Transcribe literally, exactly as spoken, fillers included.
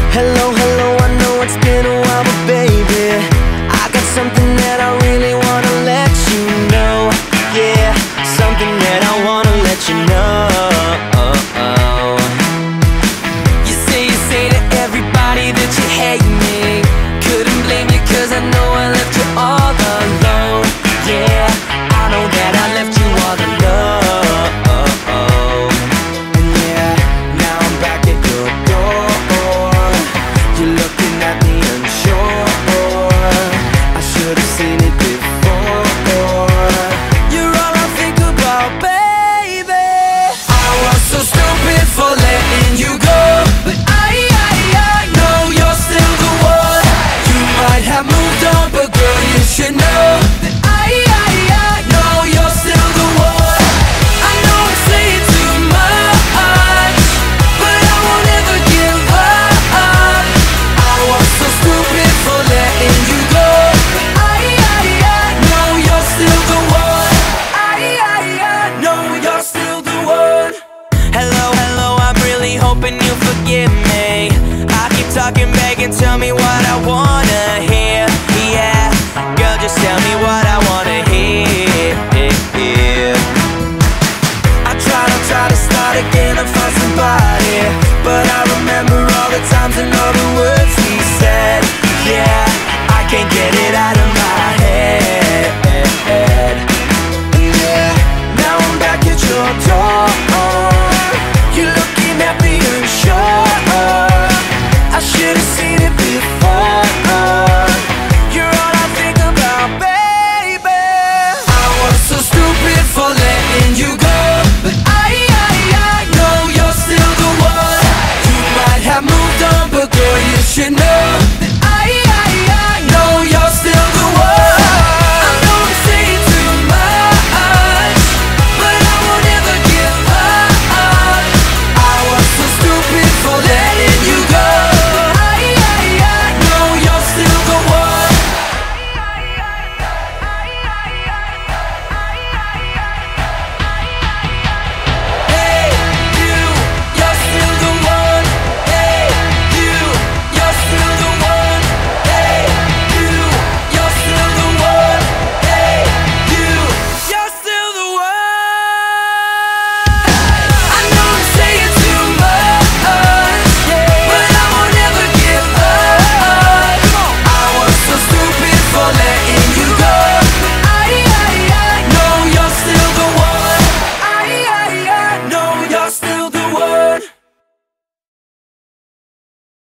Hello, hello, I know it's been a while, but baby, I got something that I really wanna let you know. Yeah, something that I wanna let you know. You say, you say to everybody that you hate me. Couldn't blame you cause I know I left you all alone. Yeah, I know that I left you all alone. And yeah, now I'm back at your door. You're looking at me unsure. I should've seen it before. You're all I think about, baby. I was so stupid for letting you go, but I, I, I know you're still the one. You might have moved on, but girl, you should know that I, I, I know you're still the one. I know I'm saying too much, but I won't ever give up. I was so stupid for letting you go, but I, I, I know you're still the one. I, I, I know you're still the one. Hello, hello, I'm really hoping you forgive me. I keep talking back and tell me what I wanna hear. Yeah, girl, just tell me what I wanna hear. I try to try to start again and find somebody, but I remember all the times and all the words we said. Yeah, I can't get it out of my